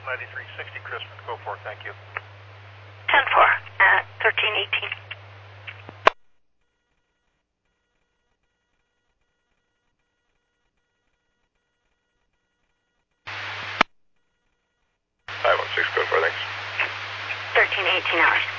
9360, Christmas, go for it, thank you. 10-4 at 1318. 516, go for it, thanks. 1318 hours.